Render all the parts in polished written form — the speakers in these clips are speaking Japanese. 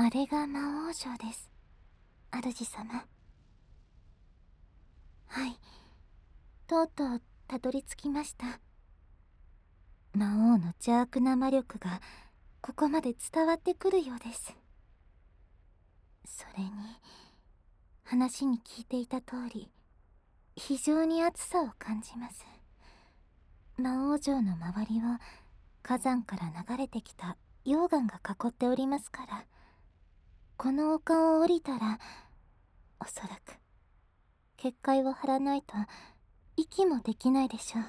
あれが魔王城です、主様。はい、とうとうたどり着きました。魔王の邪悪な魔力がここまで伝わってくるようです。それに話に聞いていた通り、非常に熱さを感じます。魔王城の周りを火山から流れてきた溶岩が囲っておりますから、この丘を降りたらおそらく結界を張らないと息もできないでしょう。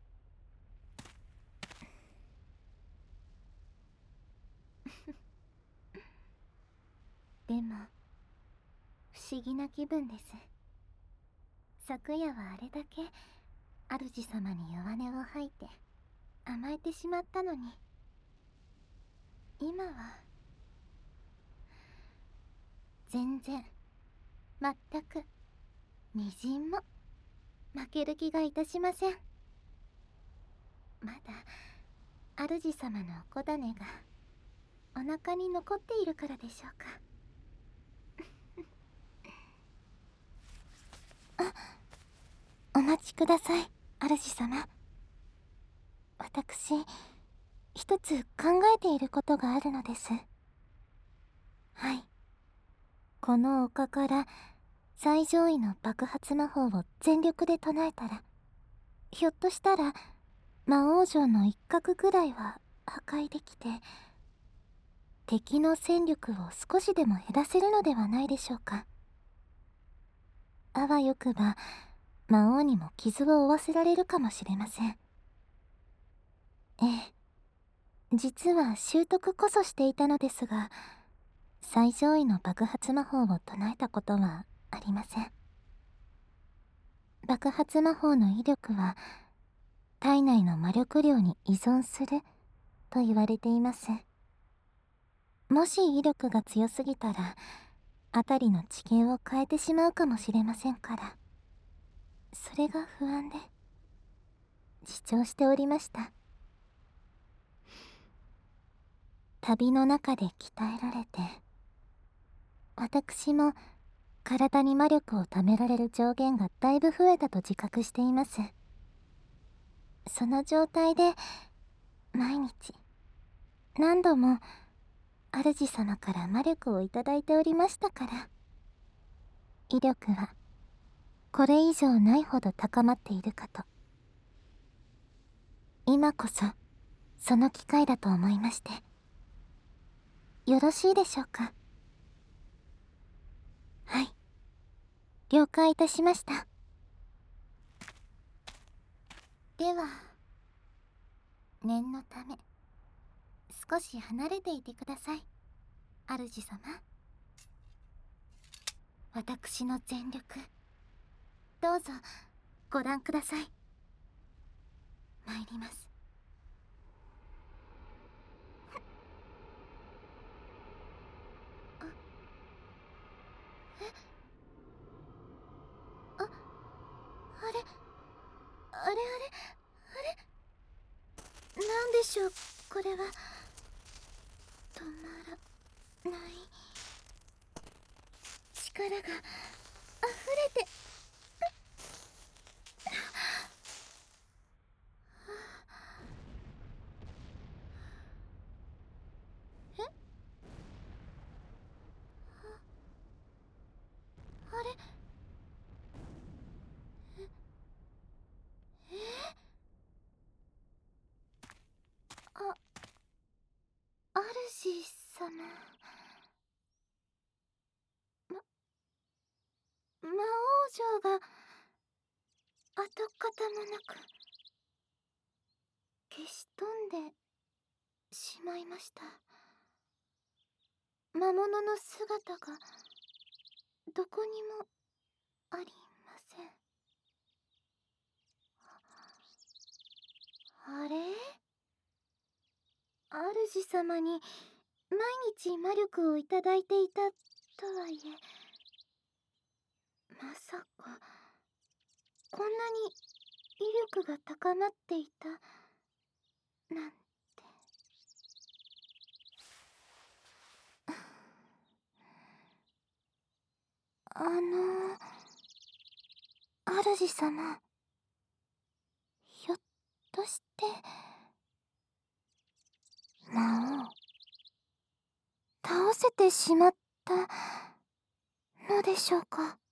でも不思議な気分です。昨夜はあれだけ主様に弱音を吐いて甘えてしまったのに、今は全然、全く、みじんも負ける気がいたしません。まだ主様のおこだねがお腹に残っているからでしょうか。お待ちください、主様。私、一つ考えていることがあるのです。はい。この丘から最上位の爆発魔法を全力で唱えたら、ひょっとしたら魔王城の一角ぐらいは破壊できて、敵の戦力を少しでも減らせるのではないでしょうか。あわよくば魔王にも傷を負わせられるかもしれません。ええ、実は習得こそしていたのですが、最上位の爆発魔法を唱えたことはありません。爆発魔法の威力は体内の魔力量に依存すると言われています。もし威力が強すぎたら辺りの地形を変えてしまうかもしれませんから、それが不安で自重しておりました。旅の中で鍛えられて、私も体に魔力を貯められる上限がだいぶ増えたと自覚しています。その状態で毎日何度も主様から魔力をいただいておりましたから、威力はこれ以上ないほど高まっているかと。今こそその機会だと思いまして。よろしいでしょうか。はい、了解いたしました。では念のため少し離れていてください、主様。私の全力、どうぞご覧ください。参ります。あ、あれあれあれあれ、なんでしょうこれは。止まらない力が溢れて。え、あれ、あ、主様。魔王城が跡形もなく消し飛んでしまいました。魔物の姿がどこにもありません。あれ、主様に毎日魔力をいただいていたとはいえ、まさかこんなに威力が高まっていたなんて。 主様、ひょっとして魔を倒せてしまったのでしょうか。